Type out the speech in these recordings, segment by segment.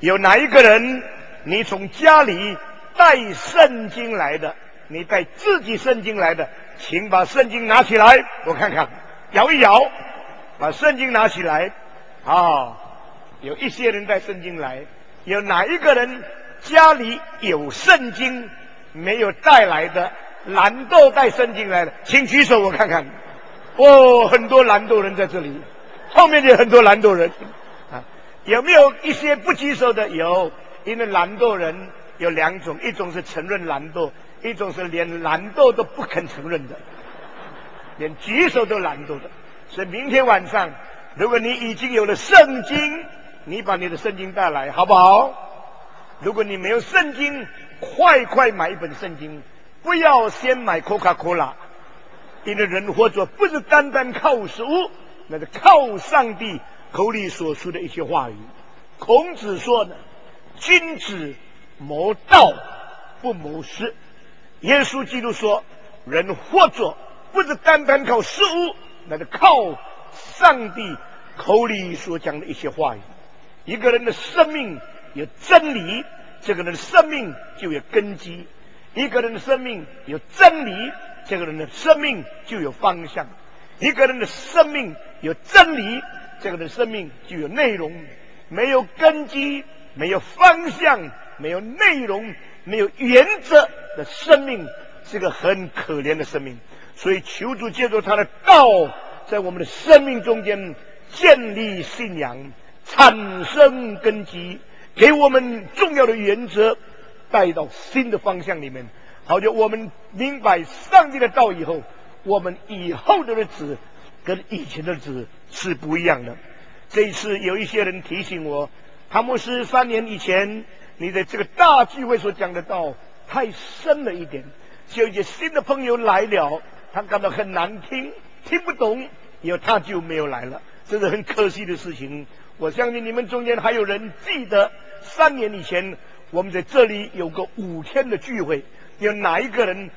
有哪一个人你从家里带圣经来的？你带自己圣经来的，请把圣经拿起来，我看看，摇一摇，把圣经拿起来。有一些人带圣经来，有哪一个人家里有圣经没有带来的？懒惰带圣经来的，请举手，我看看。很多懒惰人在这里，后面有很多懒惰人有没有一些不举手的？有，因为懒惰人有两种，一种是承认懒惰，一种是连懒惰都不肯承认的，连举手都懒惰的。所以明天晚上，如果你已经有了圣经，你把你的圣经带来，好不好？如果你没有圣经，快买一本圣经，不要先买 Coca-Cola， 因为人活着不是单单靠食物，那是靠上帝口里所说的一些话语。孔子说呢，君子谋道不谋食。耶稣基督说，人活着不是单单靠食物，那是靠上帝口里所讲的一些话语。一个人的生命有真理，这个人的生命就有根基；一个人的生命有真理，这个人的生命就有方向；一个人的生命有真理，这个人的生命就有内容。没有根基，没有方向，没有内容，没有原则的生命，是个很可怜的生命。所以求主借助他的道，在我们的生命中间建立信仰，产生根基，给我们重要的原则，带到新的方向里面。好像我们明白上帝的道以后，我们以后的日子跟以前的日子是不一样的。这一次有一些人提醒我，他们是3年以前你的这个大聚会所讲的道太深了一点，就有一些新的朋友来了，他感到很难听，听不懂，以后他就没有来了，这是很可惜的事情。我相信你们中间还有人记得3年以前我们在这里有个5天的聚会，有哪一个人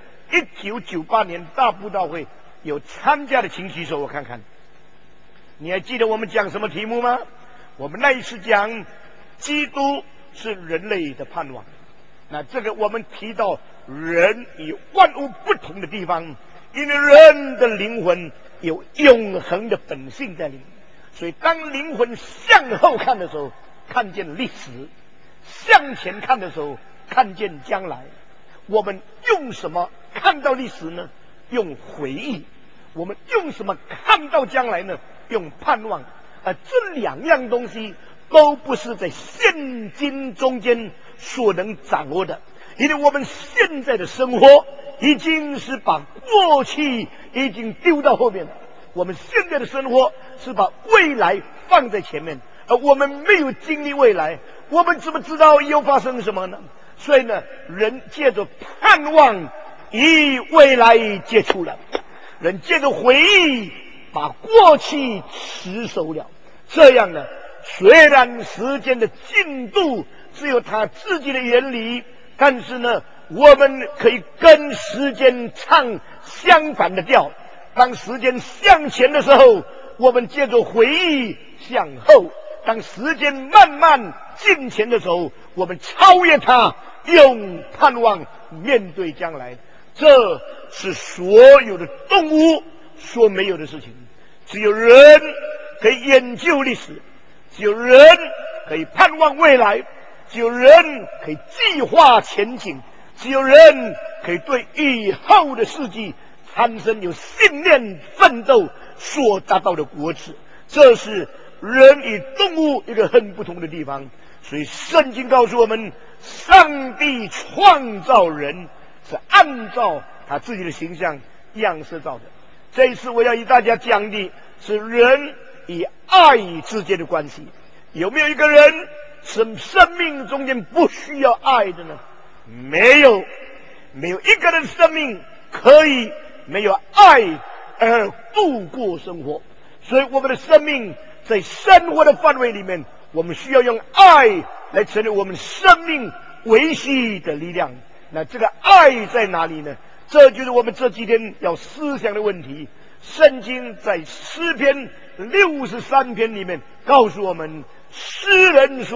1998年大布道会有参加的，请举手我看看。你还记得我们讲什么题目吗？我们那一次讲基督是人类的盼望。那这个我们提到人与万物不同的地方，因为人的灵魂有永恒的本性在里面，所以当灵魂向后看的时候，看见历史；向前看的时候，看见将来。我们用什么看到历史呢？用回忆。我们用什么看到将来呢？用盼望。这2样东西都不是在现今中间所能掌握的，因为我们现在的生活已经是把过去已经丢到后面了，我们现在的生活是把未来放在前面，而我们没有经历未来，我们怎么知道以后发生什么呢？所以呢，人借着盼望与未来接触了，人借着回忆把过去持守了。这样呢，虽然时间的进度只有它自己的原理，但是呢，我们可以跟时间唱相反的调。当时间向前的时候，我们借着回忆向后；当时间慢慢进前的时候，我们超越它，用盼望面对将来。这是所有的动物所没有的事情。只有人可以研究历史，只有人可以盼望未来，只有人可以计划前景，只有人可以对以后的世纪产生有信念奋斗所达到的果子。这是人与动物一个很不同的地方。所以圣经告诉我们，上帝创造人是按照他自己的形象样式造的。这一次我要与大家讲的是人与爱之间的关系。有没有一个人是生命中间不需要爱的呢？没有，没有一个人生命可以没有爱而度过生活。所以我们的生命在生活的范围里面，我们需要用爱来成为我们生命维系的力量。那这个爱在哪里呢？这就是我们这几天要思想的问题。圣经在诗篇63篇里面告诉我们，诗人说，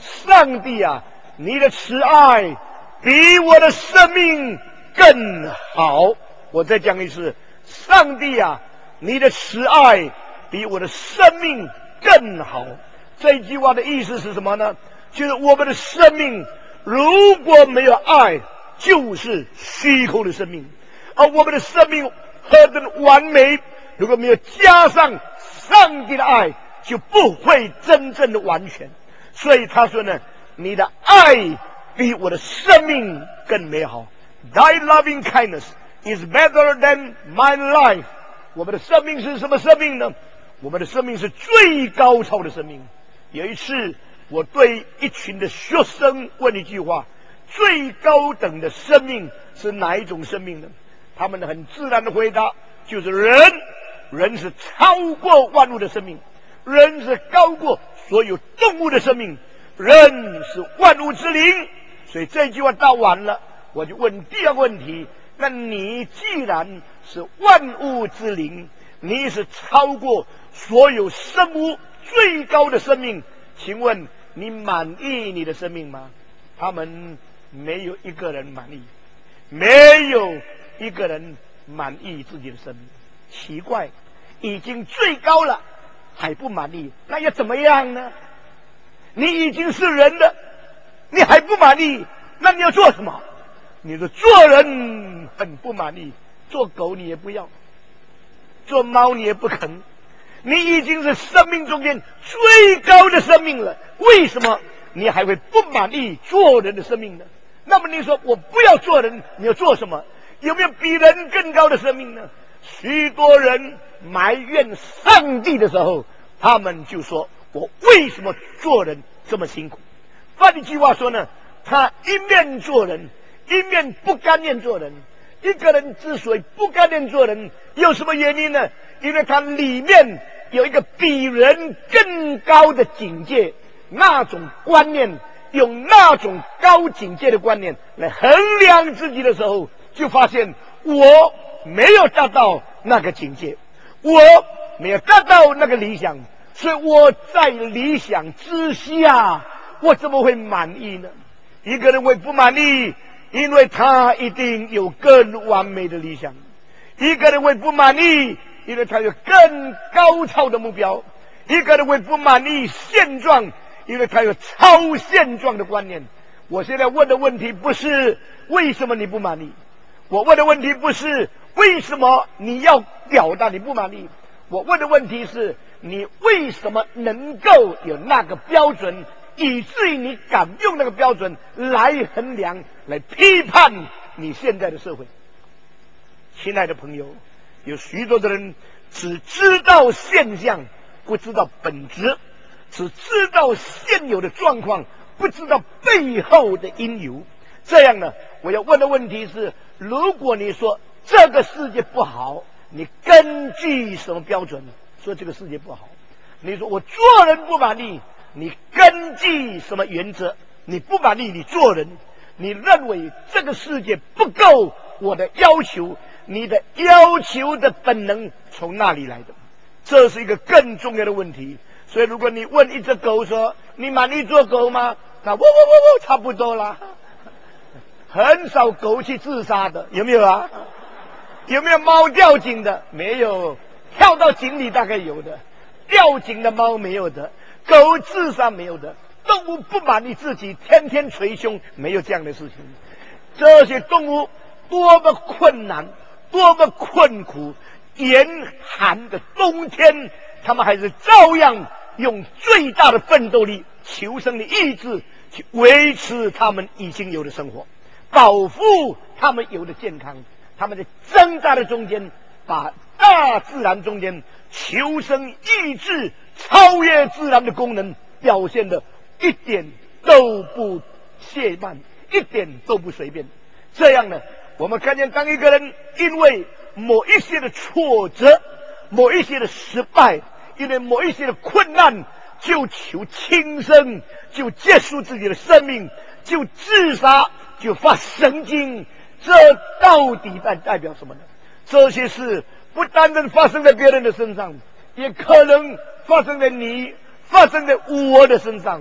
上帝啊，你的慈爱比我的生命更好。我再讲一次，上帝啊，你的慈爱比我的生命更好。这句话的意思是什么呢？就是我们的生命如果没有爱，就是虚空的生命，而我们的生命何等完美，如果没有加上上帝的爱，就不会真正的完全。所以他说呢，你的爱比我的生命更美好。 Thy loving kindness is better than my life。 我们的生命是什么生命呢？我们的生命是最高超的生命。有一次我对一群的学生问一句话，最高等的生命是哪一种生命呢？他们很自然的回答，就是人。人是超过万物的生命，人是高过所有动物的生命，人是万物之灵。所以这句话答完了，我就问第二个问题，那你既然是万物之灵，你是超过所有生物最高的生命，请问你满意你的生命吗？他们没有一个人满意，没有一个人满意自己的生命。奇怪，已经最高了还不满意，那要怎么样呢？你已经是人了，你还不满意，那你要做什么？你的做人很不满意，做狗你也不要，做猫你也不肯，你已经是生命中间最高的生命了，为什么你还会不满意做人的生命呢？那么你说我不要做人，你要做什么？有没有比人更高的生命呢？许多人埋怨上帝的时候，他们就说，我为什么做人这么辛苦？换一句话说呢，他一面做人，一面不甘愿做人。一个人之所以不甘愿做人，有什么原因呢？因为他里面有一个比人更高的境界，那种观念，用那种高境界的观念来衡量自己的时候，就发现我没有达到那个境界，我没有达到那个理想，所以我在理想之下，我怎么会满意呢？一个人会不满意，因为他一定有更完美的理想。一个人会不满意，因为他有更高超的目标。一个人会不满意现状，因为他有超现状的观念。我现在问的问题不是为什么你不满意，我问的问题不是为什么你要表达你不满意，我问的问题是你为什么能够有那个标准，以至于你敢用那个标准来衡量，来批判你现在的社会。亲爱的朋友，有许多的人只知道现象，不知道本质，只知道现有的状况，不知道背后的因由。这样呢，我要问的问题是，如果你说这个世界不好，你根据什么标准说这个世界不好？你说我做人不满意，你根据什么原则？你不满意你做人，你认为这个世界不够我的要求，你的要求的本能从哪里来的？这是一个更重要的问题。所以如果你问一只狗说你满意做狗吗？那喔喔喔喔差不多啦。很少狗去自杀的，有没有啊？有没有猫掉井的？没有，跳到井里大概有的，掉井的猫没有的，狗自杀没有的，动物不满意自己天天捶胸，没有这样的事情。这些动物多么困难，多么困苦，严寒的冬天，他们还是照样用最大的奋斗力、求生的意志去维持他们已经有的生活，保护他们有的健康。他们在挣扎的中间，把大自然中间求生意志超越自然的功能表现的一点都不懈慢，一点都不随便。这样呢，我们看见当一个人因为某一些的挫折，某一些的失败，因为某一些的困难，就求轻生，就结束自己的生命，就自杀，就发神经，这到底代表什么呢？这些事不单单发生在别人的身上，也可能发生在你，发生在我的身上。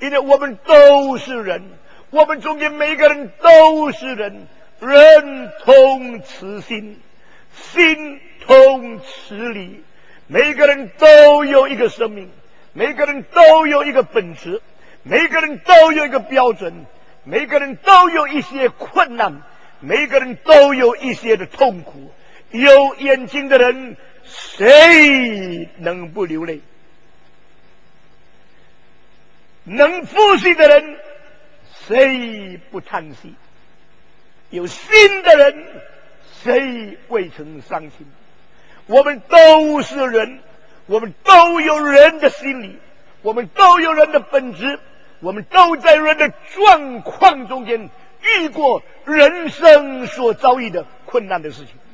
因为我们都是人，我们中间每个人都是人，人同此心，心同此理，每个人都有一个生命，每个人都有一个本质，每个人都有一个标准，每个人都有一些困难，每个人都有一些的痛苦。有眼睛的人，谁能不流泪？能呼吸的人，谁不叹息？有心的人，谁未曾伤心？我们都是人，我们都有人的心理，我们都有人的本质，我们都在人的状况中间遇过人生所遭遇的困难的事情。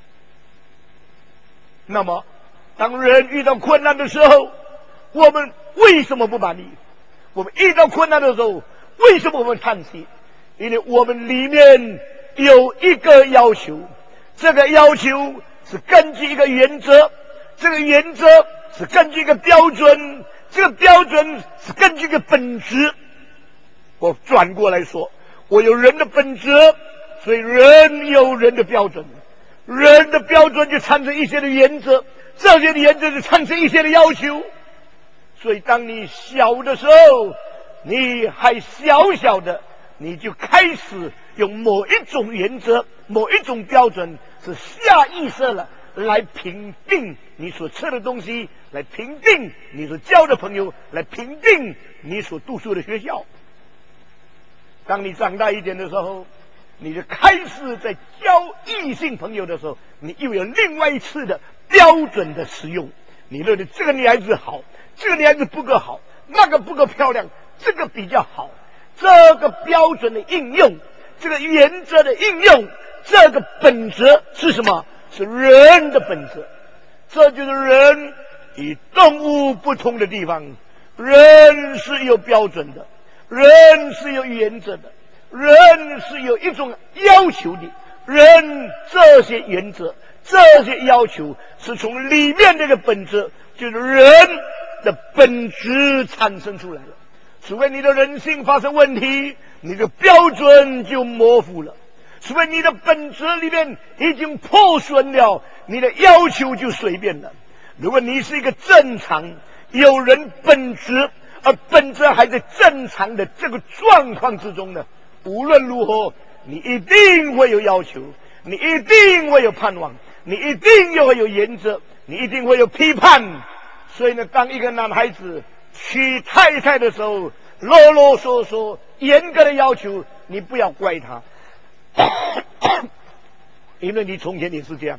那么当人遇到困难的时候，我们为什么不满意？我们遇到困难的时候，为什么我们叹息？因为我们里面有一个要求，这个要求是根据一个原则，这个原则是根据一个标准，这个标准是根据一个本质。我转过来说，我有人的本质，所以人有人的标准，人的标准就产生一些的原则，这些的原则就产生一些的要求。所以当你小的时候，你还小小的，你就开始用某一种原则，某一种标准，是下意识了来评定你所吃的东西，来评定你所交的朋友，来评定你所读书的学校。当你长大一点的时候，你就开始在交异性朋友的时候，你又有另外一次的标准的使用。你认为这个女孩子好，这个女孩子不够好，那个不够漂亮，这个比较好。这个标准的应用，这个原则的应用，这个本质是什么？是人的本质。这就是人与动物不同的地方。人是有标准的，人是有原则的，人是有一种要求的。人这些原则，这些要求是从里面这个本质，就是人的本质产生出来了。除非你的人性发生问题，你的标准就模糊了；除非你的本质里面已经破损了，你的要求就随便了。如果你是一个正常有人本质，而本质还在正常的这个状况之中呢，无论如何你一定会有要求，你一定会有盼望，你一定会有原则，你一定会有批判。所以呢，当一个男孩子娶太太的时候，啰啰嗦嗦严格的要求，你不要怪他，因为你从前也是这样。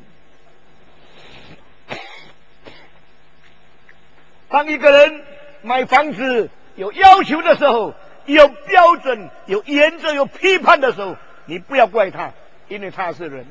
当一个人买房子有要求的时候，有标准、有原则、有批判的时候，你不要怪他，因为他是人。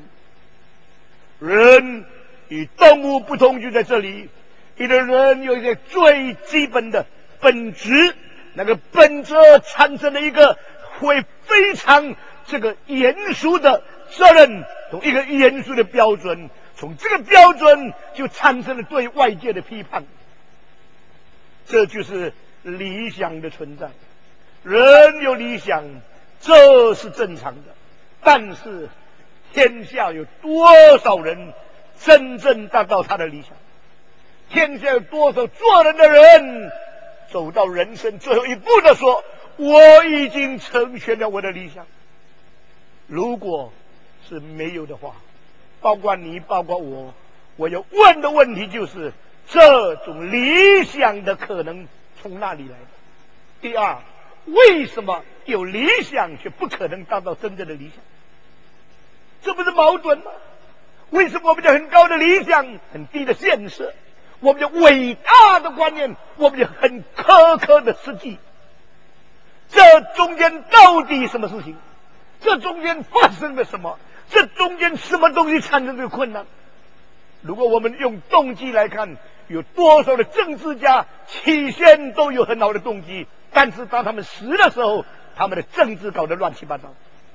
人与动物不同就在这里，一个人有一个最基本的本质，那个本质产生了一个会非常这个严肃的责任，从一个严肃的标准，从这个标准就产生了对外界的批判。这就是理想的存在。人有理想，这是正常的，但是天下有多少人真正达到他的理想？天下有多少做人的人走到人生最后一步的说，我已经成全了我的理想？如果是没有的话，包括你包括我要问的问题就是，这种理想的可能从哪里来的？第二，为什么有理想却不可能达到真正的理想？这不是矛盾吗？为什么我们有很高的理想，很低的现实？我们有伟大的观念，我们有很苛刻的实际。这中间到底什么事情？这中间发生了什么？这中间什么东西产生这个困难？如果我们用动机来看，有多少的政治家起先都有很好的动机，但是当他们死的时候，他们的政治搞得乱七八糟。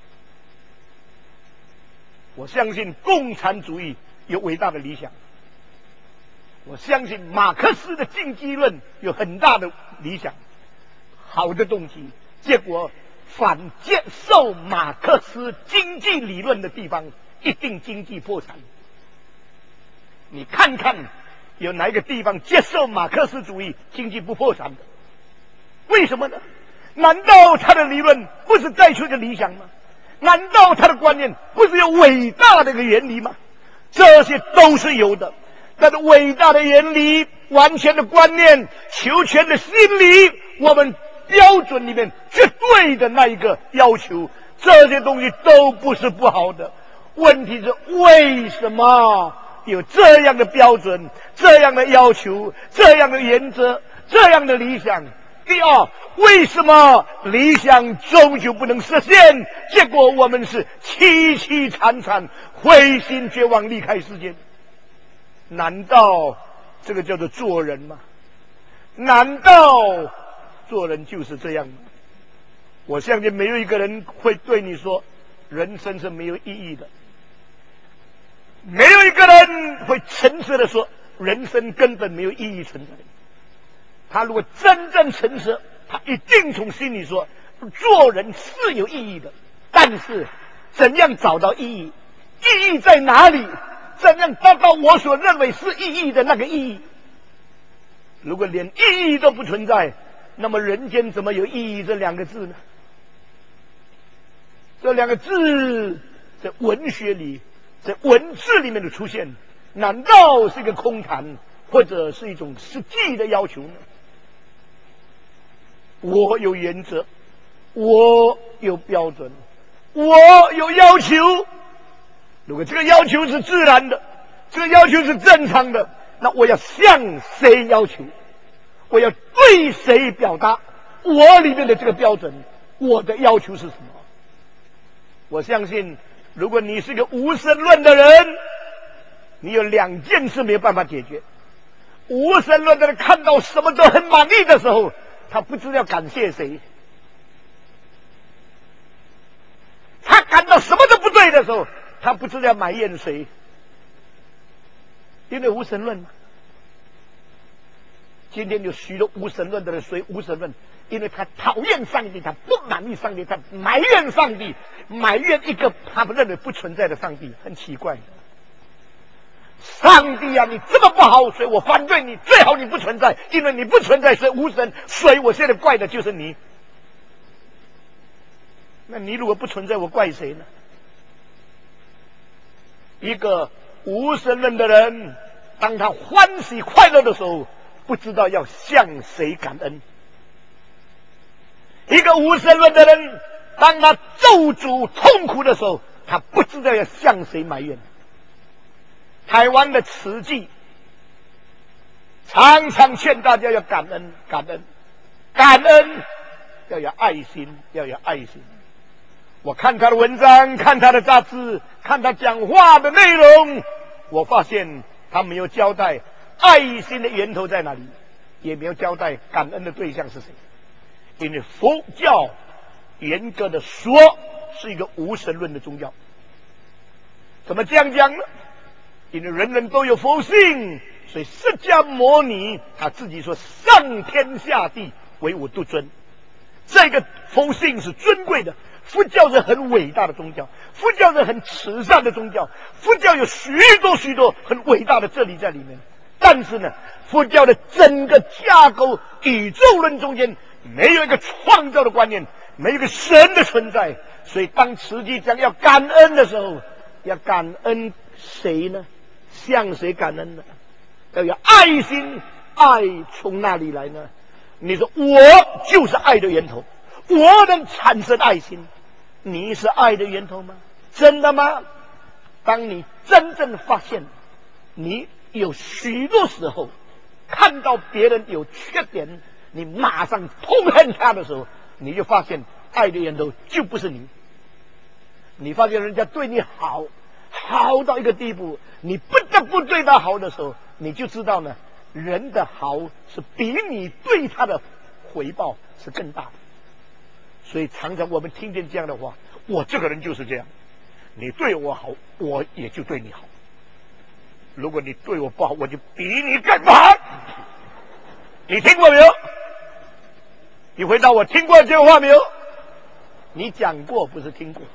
我相信共产主义有伟大的理想，我相信马克思的经济论有很大的理想， 好的动机，结果反接受马克思经济理论的地方，一定经济破产。你看看有哪一个地方接受马克思主义经济不破产的？为什么呢？难道他的理论不是带出一个理想吗？难道他的观念不是有伟大的一个原理吗？这些都是有的，但是伟大的原理、完全的观念、求全的心理，我们标准里面绝对的那一个要求，这些东西都不是不好的。问题是为什么有这样的标准、这样的要求、这样的原则、这样的理想？第二，为什么理想终究不能实现？结果我们是凄凄惨惨、灰心绝望离开世界。难道这个叫做做人吗？难道做人就是这样吗？我相信没有一个人会对你说人生是没有意义的，没有一个人会诚实的说人生根本没有意义存在。他如果真正诚实，他一定从心里说做人是有意义的，但是怎样找到意义？意义在哪里？怎样达到我所认为是意义的那个意义？如果连意义都不存在，那么人间怎么有意义这两个字呢？这两个字在文学里，在文字里面的出现，难道是一个空谈，或者是一种实际的要求呢？我有原则，我有标准，我有要求。如果这个要求是自然的，这个要求是正常的，那我要向谁要求？我要对谁表达我里面的这个标准？我的要求是什么？我相信，如果你是个无神论的人，你有两件事没有办法解决。无神论的人看到什么都很满意的时候，他不知道感谢谁；他感到什么都不对的时候，他不知道埋怨谁。因为无神论嘛。今天有许多无神论的人，所以无神论，因为他讨厌上帝，他不满意上帝，他埋怨上帝，埋怨一个他们认为不存在的上帝，很奇怪的。上帝啊，你这么不好，所以我反对你，最好你不存在，因为你不存在是无神，所以我现在怪的就是你。那你如果不存在，我怪谁呢？一个无神论的人，当他欢喜快乐的时候，不知道要向谁感恩；一个无神论的人，当他咒诅痛苦的时候，他不知道要向谁埋怨。台湾的慈济常常劝大家要感恩，感恩，感恩，要有爱心，要有爱心。我看他的文章，看他的杂志，看他讲话的内容，我发现他没有交代爱心的源头在哪里，也没有交代感恩的对象是谁。因为佛教严格的说是一个无神论的宗教。怎么这样讲呢？因为人人都有佛性，所以释迦牟尼他自己说上天下地唯我独尊，这个佛性是尊贵的。佛教是很伟大的宗教，佛教是很慈善的宗教，佛教有许多许多很伟大的真理在里面。但是呢，佛教的整个架构宇宙论中间没有一个创造的观念，没有一个神的存在。所以当慈济讲要感恩的时候，要感恩谁呢？向谁感恩呢？要有爱心，爱从哪里来呢？你说我就是爱的源头，我能产生爱心，你是爱的源头吗？真的吗？当你真正发现你有许多时候看到别人有缺点，你马上痛恨他的时候，你就发现爱的源头就不是你。你发现人家对你好，好到一个地步，你不得不对他好的时候，你就知道呢，人的好是比你对他的回报是更大的。所以常常我们听见这样的话，我这个人就是这样，你对我好，我也就对你好。如果你对我不好，我就比你更不好。你听过没有？ 你回答我听过这句话没有？你讲过不是听过。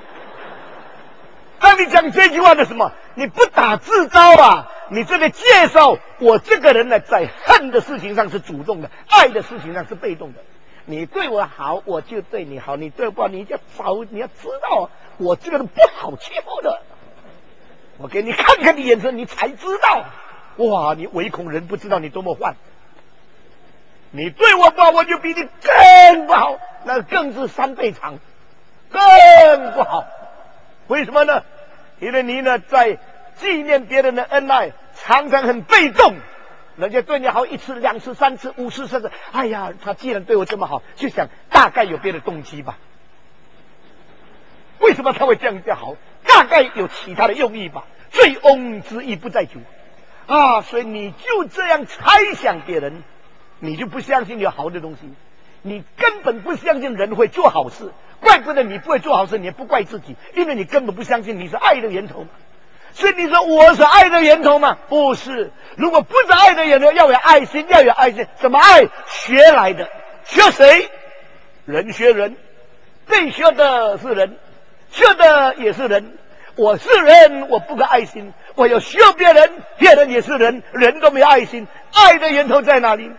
当你讲这句话的什么？你不打自招啊！你这个介绍我这个人呢，在恨的事情上是主动的，爱的事情上是被动的。你对我好，我就对你好；你对我不好，你要知道，我这个人不好欺负的。我给你看看你眼神，你才知道。哇，你唯恐人不知道你多么坏。你对我不好，我就比你更不好，那更是3倍长，更不好。为什么呢？因为你呢，在纪念别人的恩爱，常常很被动。人家对你好1次、2次、3次、5次、10次，哎呀，他既然对我这么好，就想大概有别的动机吧？为什么他会这样好？大概有其他的用意吧？醉翁之意不在酒啊！所以你就这样猜想别人，你就不相信有好的东西，你根本不相信人会做好事。怪不得你不会做好事，你也不怪自己，因为你根本不相信你是爱的源头嘛。所以你说我是爱的源头吗？不是。如果不是爱的源头，要有爱心，要有爱心。怎么爱？学来的。学谁？人学人，被学的是人，学的也是人。我是人，我不够爱心，我要学别人，别人也是人，人都没有爱心，爱的源头在哪里？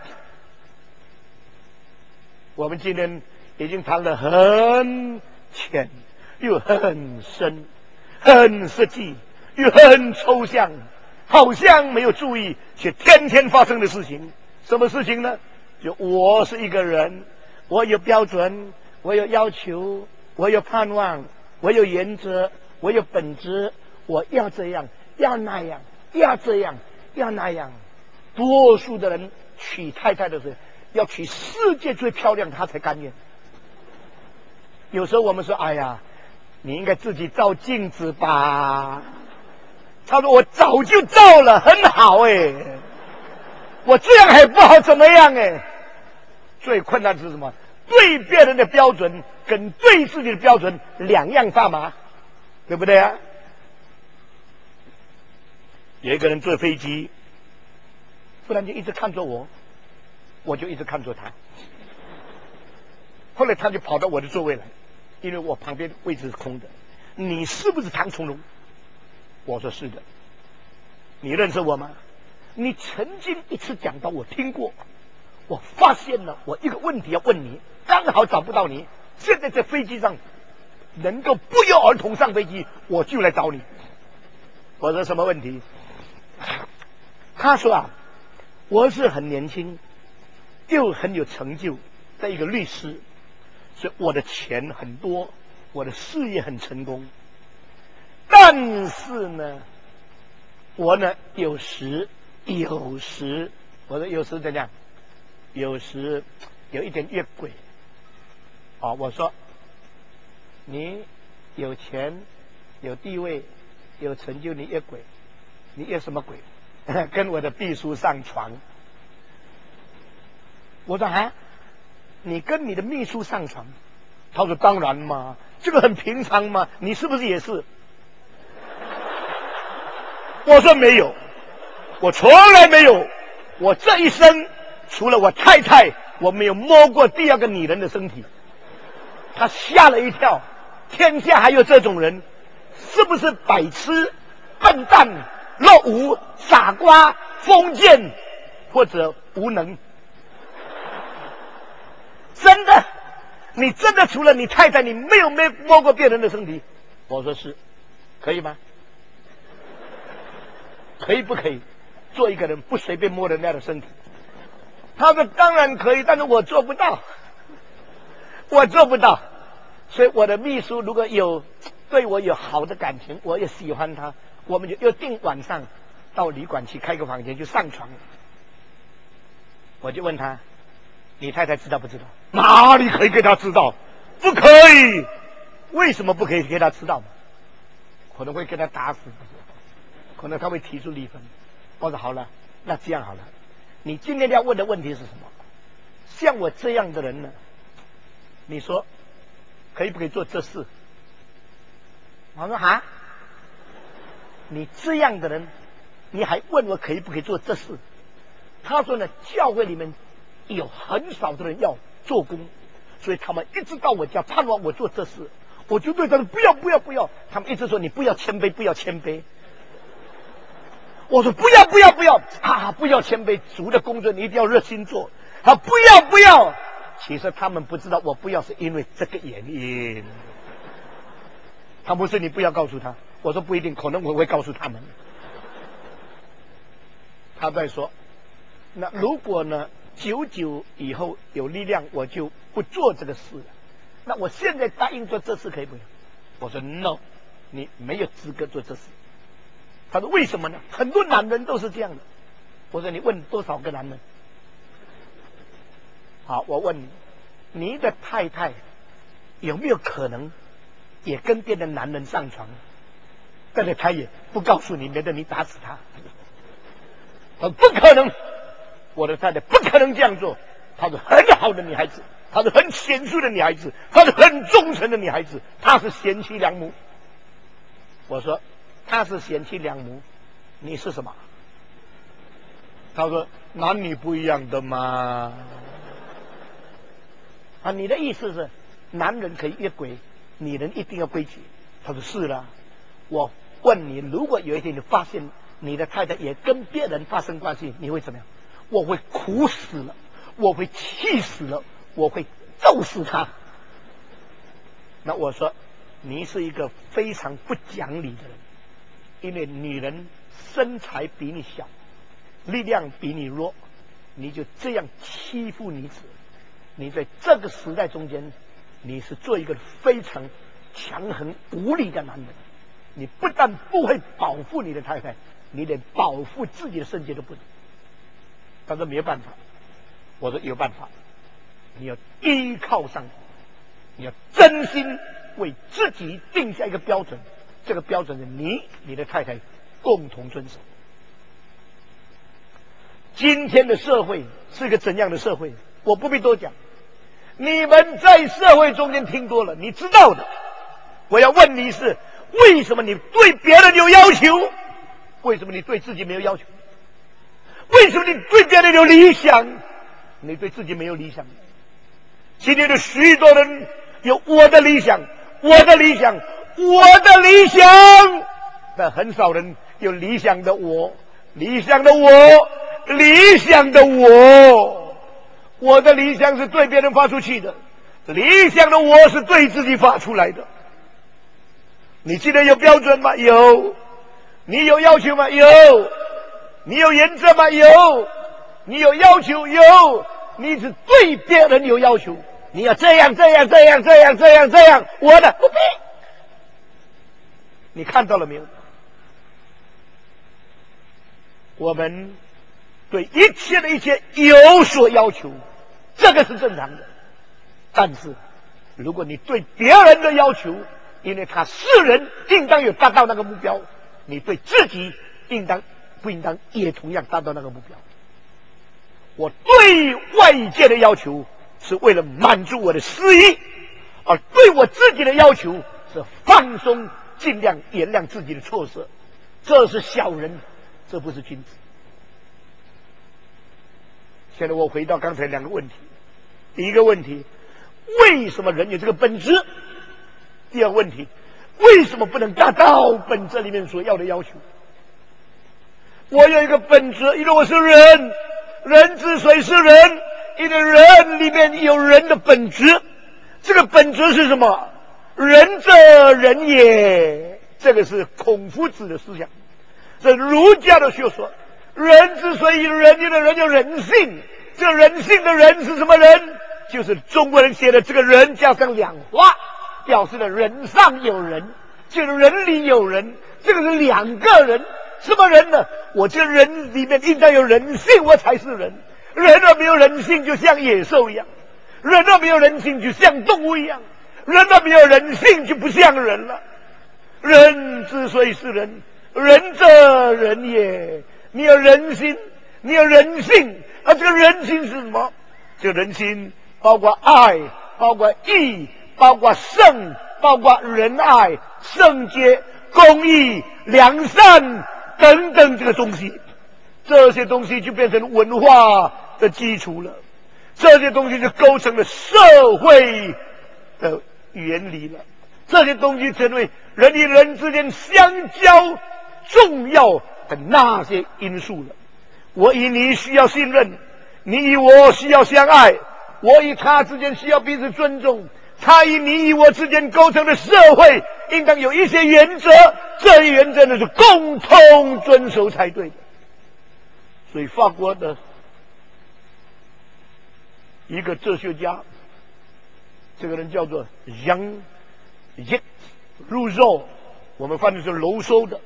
我们今天已经谈了很浅，又很深，很实际，又很抽象，好像没有注意，却天天发生的事情。什么事情呢？就我是一个人，我有标准，我有要求，我有盼望，我有原则，我有本质，我要这样，要那样，要这样，要那样。多数的人娶太太的时候，要娶世界最漂亮，他才甘愿。有时候我们说：“哎呀，你应该自己照镜子吧。”他说：“我早就照了，很好哎。我这样还不好，怎么样哎？”最困难的是什么？对别人的标准跟对自己的标准两样大嘛，对不对啊？有一个人坐飞机，忽然间一直看着我，我就一直看着他。后来他就跑到我的座位来，因为我旁边位置是空的。你是不是唐从容？我说是的。你认识我吗？你曾经一次讲到我听过。我发现了，我一个问题要问你，刚好找不到你。现在在飞机上能够不约而同上飞机，我就来找你。我说什么问题？他说啊，我是很年轻又很有成就的一个律师，所以我的钱很多，我的事业很成功。但是呢，我呢有时，我说有时怎样？有时有一点越轨。我说你有钱、有地位、有成就，你越轨，你越什么鬼？跟我的秘书上床。我说啊，你跟你的秘书上床？他说当然嘛，这个很平常嘛，你是不是也是？我说没有，我从来没有，我这一生除了我太太，我没有摸过第二个女人的身体。他吓了一跳，天下还有这种人，是不是白痴、笨蛋、落伍、傻瓜、封建或者无能？真的，你真的除了你太太，你没摸过别人的身体？我说是，可以吗？可以不可以？做一个人不随便摸人家的身体？他说当然可以，但是我做不到，我做不到。所以我的秘书如果对我有好的感情，我也喜欢他，我们就约定晚上到旅馆去开个房间，就上床。我就问他，你太太知道不知道？哪里可以给他知道？不可以。为什么不可以给他知道？可能会给他打死，可能他会提出离婚。我说好了，那这样好了，你今天要问的问题是什么？像我这样的人呢，你说可以不可以做这事？我说啊，你这样的人，你还问我可以不可以做这事？他说呢，教会里面有很少的人要做工，所以他们一直到我家盼望我做这事，我就对他们不要不要不要，他们一直说你不要谦卑，不要谦卑。我说不要不要不要啊！不要谦卑，主的工作你一定要热心做。啊，不要不要！其实他们不知道我不要是因为这个原因。他不是你不要告诉他，我说不一定，可能我会告诉他们。他在说，那如果呢久以后有力量，我就不做这个事了。那我现在答应做这事可以不可以？我说 no， 你没有资格做这事。他说为什么呢？很多男人都是这样的。我说你问多少个男人？好，我问你，你的太太有没有可能也跟别的男人上床？但是他也不告诉你，免得你打死他。他说不可能，我的太太不可能这样做。她是很好的女孩子，她是很贤淑的女孩子，她是很忠诚的女孩子，她是贤妻良母。我说她是贤妻良母，你是什么？他说男女不一样的嘛。啊，你的意思是男人可以越轨，女人一定要归结？他说是啦。我问你，如果有一天你发现你的太太也跟别人发生关系，你会怎么样？我会苦死了，我会气死了，我会揍死他。那我说你是一个非常不讲理的人，因为女人身材比你小，力量比你弱，你就这样欺负女子。你在这个时代中间，你是做一个非常强横无理的男人。你不但不会保护你的太太，你连保护自己的圣洁都不能。他说没有办法。我说有办法，你要依靠上帝，你要真心为自己定下一个标准，这个标准是你的太太共同遵守。今天的社会是一个怎样的社会？我不必多讲，你们在社会中间听多了，你知道的。我要问你是，为什么你对别人有要求？为什么你对自己没有要求？为什么你对别人有理想？你对自己没有理想？今天的许多人有我的理想，我的理想，我的理想，但很少人有理想的我，理想的我，理想的我。我的理想是对别人发出去的，理想的我是对自己发出来的。你记得有标准吗？有。你有要求吗？有。你有原则吗？有。你有要求？有。你只对别人有要求，你要这样这样这样这样这样这样，我的不必。你看到了没有？我们对一切的一切有所要求，这个是正常的。但是如果你对别人的要求，因为他是人，应当有达到那个目标，你对自己不应当也同样达到那个目标。我对外界的要求是为了满足我的私意，而对我自己的要求是放松，尽量原谅自己的错失。这是小人，这不是君子。现在我回到刚才两个问题。第一个问题，为什么人有这个本质？第二个问题，为什么不能达到本质里面所要的要求？我有一个本质，因为我是人，人之所以是人，因为人里面有人的本质。这个本质是什么？仁者仁也，这个是孔夫子的思想，这儒家的学说。人之所以人，因为人有人性。这个人性的人是什么人？就是中国人写的这个人加上两画，表示了人上有人，就是人里有人，这个是两个人。什么人呢？我这人里面应当有人性，我才是人。人若没有人性，就像野兽一样；人若没有人性，就像动物一样；人若没有人性，就不像人了。人之所以是人，仁者仁也。你有人心，你有人性，而这个人性是什么？这个人心包括爱，包括义，包括圣，包括仁爱、圣洁、公义、良善等等这个东西，这些东西就变成文化的基础了。 这些东西就构成了社会的原理了。这些东西成为人与人之间相交重要的那些因素了。我与你需要信任，你与我需要相爱，我与他之间需要彼此尊重，他与你与我之间构成的社会应当有一些原则，这些原则呢是共同遵守才对的。所以法国的一个哲学家，这个人叫做Jean Jacques Rousseau，我们翻译是卢梭的，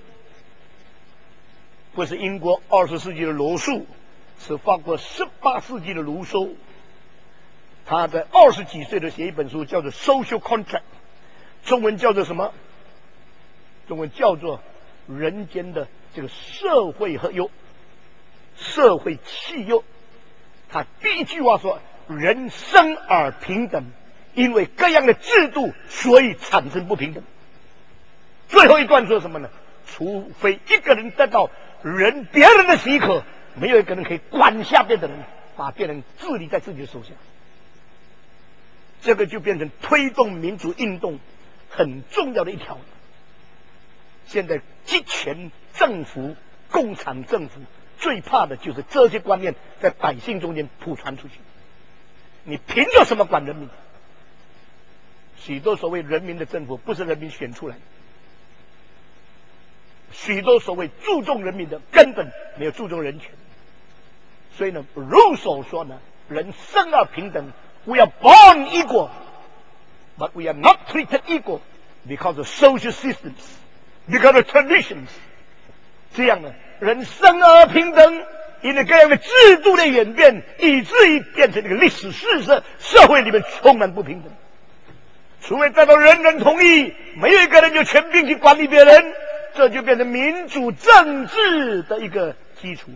不是英国20世纪的罗素，是法国18世纪的卢梭。他在20几岁的写一本书，叫做《Social Contract》，中文叫做什么？中文叫做人间的这个社会合约、社会契约。他第一句话说：人生而平等，因为各样的制度，所以产生不平等。最后一段说什么呢？除非一个人得到别人的许可，没有一个人可以管下边的人，把别人治理在自己的手下。这个就变成推动民主运动很重要的一条。现在集权政府、共产政府最怕的就是这些观念在百姓中间普传出去。你凭着什么管人民？许多所谓人民的政府不是人民选出来的，许多所谓注重人民的根本没有注重人权。所以呢，卢梭说呢，人生而平等。We are born equal, but we are not treated equal because of social systems, because of traditions. 这样呢，人生而平等，因为各样的制度的演变，以至于变成一个历史事实，社会里面充满不平等。除非得到人人同意，没有一个人有权柄去管理别人，这就变成民主政治的一个基础。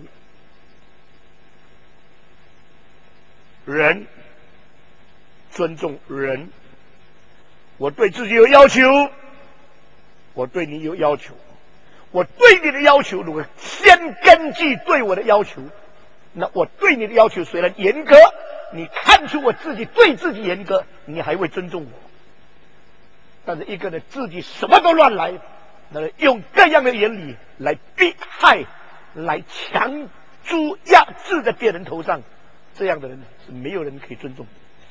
人尊重人，我对自己有要求，我对你有要求，我对你的要求如果先根据对我的要求，那我对你的要求虽然严格，你看出我自己对自己严格，你还会尊重我。但是一个人自己什么都乱来，那用各样的原理来逼害、来强租压制在别人头上，这样的人是没有人可以尊重的。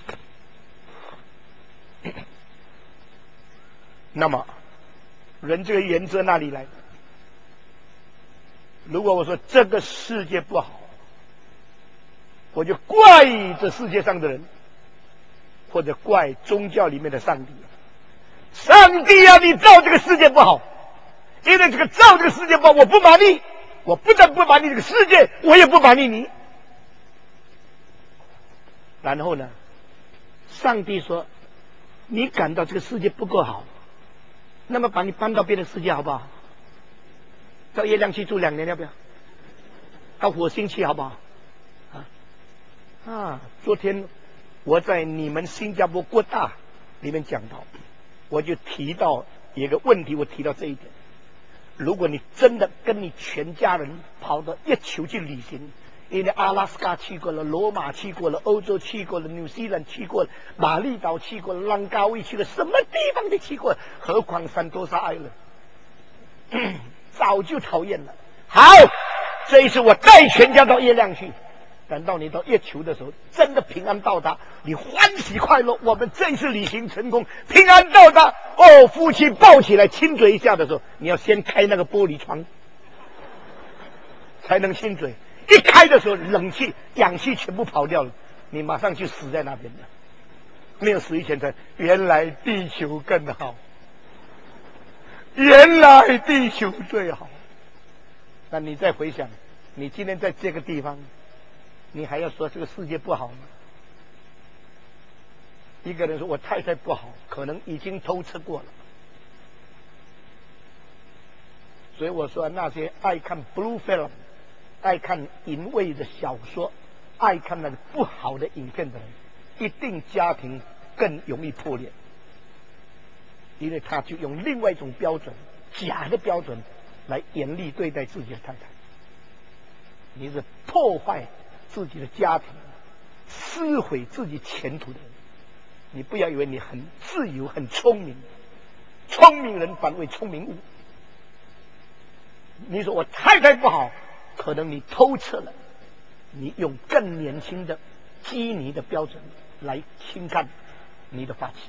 那么，人这个原则哪里来的？如果我说这个世界不好，我就怪这世界上的人，或者怪宗教里面的上帝。上帝啊，你造这个世界不好，因为这个造这个世界不好，我不满意，我不但不满意这个世界，我也不满意你。然后呢，上帝说，你感到这个世界不够好，那么把你搬到别的世界好不好？到月亮去住2年要不要？到火星去好不好？昨天我在你们新加坡国大里面讲到，我就提到一个问题，我提到这一点：如果你真的跟你全家人跑到月球去旅行，因为阿拉斯加去过了，罗马去过了，欧洲去过了，纽西兰去过了，马利岛去过了，浪高威去了，什么地方都去过了，何况山多沙艾伦，早就讨厌了。好，这一次我带全家到月亮去，等到你到月球的时候，真的平安到达，你欢喜快乐，我们这一次旅行成功，平安到达。哦，夫妻抱起来亲嘴一下的时候，你要先开那个玻璃窗，才能亲嘴。一开的时候，冷气、氧气全部跑掉了，你马上就死在那边了。没有死以前才，原来地球更好，原来地球最好。那你再回想，你今天在这个地方，你还要说这个世界不好吗？一个人说我太太不好，可能已经偷吃过了。所以我说，那些爱看 blue film、爱看淫秽的小说、爱看那个不好的影片的人，一定家庭更容易破裂，因为他就用另外一种标准，假的标准来严厉对待自己的太太。你是破坏自己的家庭， 撕毁自己前途的人。你不要以为你很自由、很聪明，聪明人反为聪明误。你说我太太不好，可能你偷测了，你用更年轻的基尼的标准来轻看你的发妻。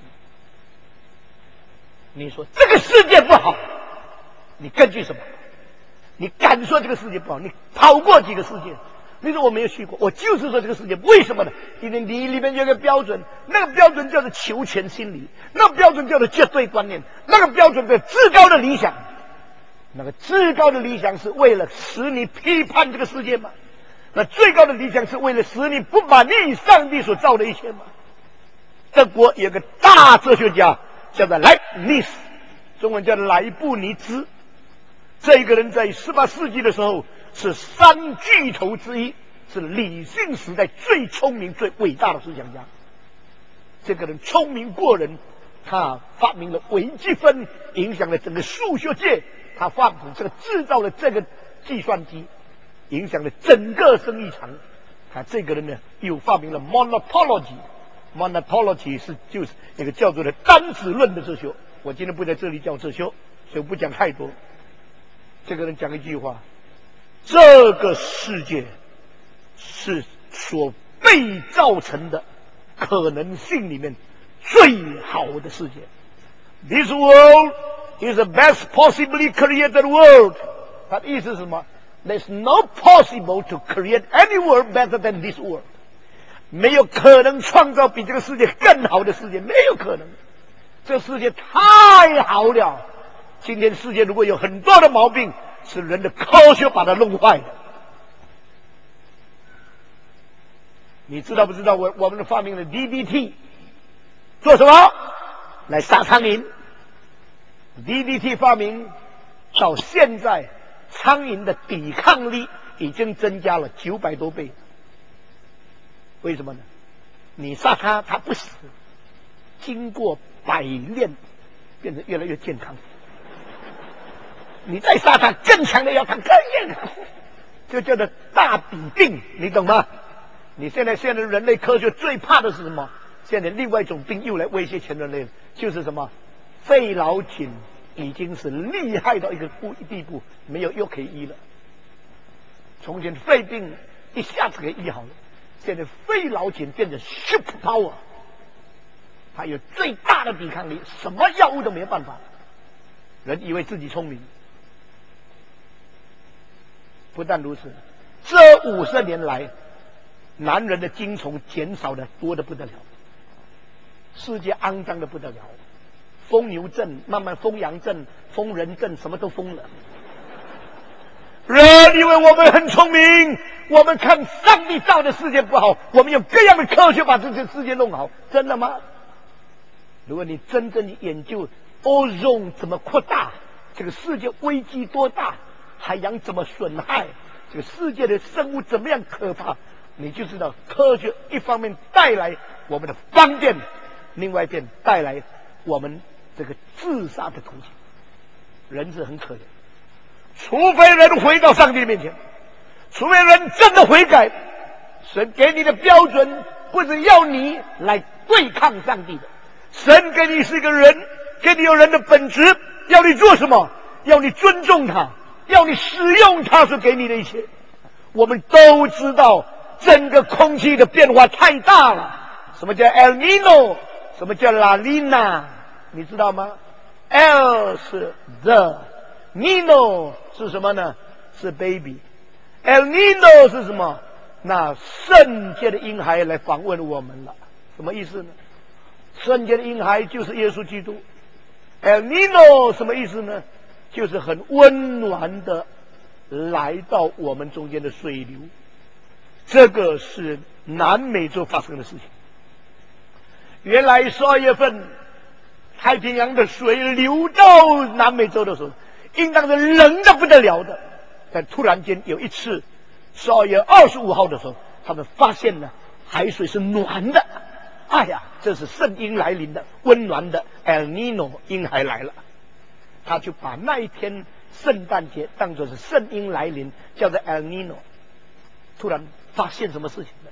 你说这个世界不好，你根据什么？你敢说这个世界不好？你跑过几个世界？你说我没有去过，我就是说这个世界为什么呢？因为你里面有个标准，那个标准叫做求全心理，那个标准叫做绝对观念，那个标准叫至高的理想。那个至高的理想是为了使你批判这个世界吗？那最高的理想是为了使你不满意上帝所造的一切吗？德国有个大哲学家叫做莱布尼茨，中文叫莱布尼兹。这个人在18世纪的时候是三巨头之一，是理性时代最聪明、最伟大的思想家。这个人聪明过人，他发明了微积分，影响了整个数学界。他发明这个制造了这个计算机，影响了整个生意场。他这个人呢，又发明了 monopology。monopology 就是那个叫做的单子论的哲学。我今天不在这里教哲学，所以不讲太多。这个人讲一句话：这个世界是所被造成的可能性里面最好的世界。This world is the best possibly created world。它的意思是什么？ There's no possible to create any world better than this world。没有可能创造比这个世界更好的世界，没有可能。这个世界太好了。今天世界如果有很多的毛病，是人的科学把它弄坏的。你知道不知道我们发明了 DDT 做什么？来杀苍蝇。DDT 发明到现在，苍蝇的抵抗力已经增加了900多倍。为什么呢？你杀它，它不死，经过百炼，变得越来越健康。你再杀它，更强的药，它更健康，就叫做大比病，你懂吗？你现在人类科学最怕的是什么？现在另外一种病又来威胁全人类，就是什么？肺痨菌已经是厉害到一个地步，没有药可以医了。从前肺病一下子给医好了，现在肺痨菌变成 super power， 它有最大的抵抗力，什么药物都没有办法。人以为自己聪明，不但如此，这50年来，男人的精虫减少的多得不得了，世界肮脏的不得了，疯牛症、慢慢疯羊症、疯人症，什么都疯了。人以为我们很聪明，我们看上帝造的世界不好，我们用各样的科学把这个世界弄好，真的吗？如果你真正的研究ozone怎么扩大，这个世界危机多大，海洋怎么损害，这个世界的生物怎么样可怕，你就知道科学一方面带来我们的方便，另外一边带来我们这个自杀的途径。人是很可怜，除非人回到上帝面前，除非人真的悔改，神给你的标准不是要你来对抗上帝的，神给你是一个人，给你有人的本质，要你做什么？要你尊重他，要你使用他所给你的一切。我们都知道整个空气的变化太大了，什么叫 El Nino， 什么叫 La Nina， 你知道吗？ El 是 the， Nino 是什么呢？是 baby。 El Nino 是什么？那圣洁的婴孩来访问我们了。什么意思呢？圣洁的婴孩就是耶稣基督。 El Nino 什么意思呢？就是很温暖的来到我们中间的水流。这个是南美洲发生的事情。原来12月份太平洋的水流到南美洲的时候，应当是冷的不得了的，但突然间有一次12月25号的时候，他们发现了海水是暖的。哎呀，这是圣婴来临的，温暖的 El Nino 婴孩来了。他就把那一天圣诞节当作是圣婴来临，叫做 El Nino。突然发现什么事情呢？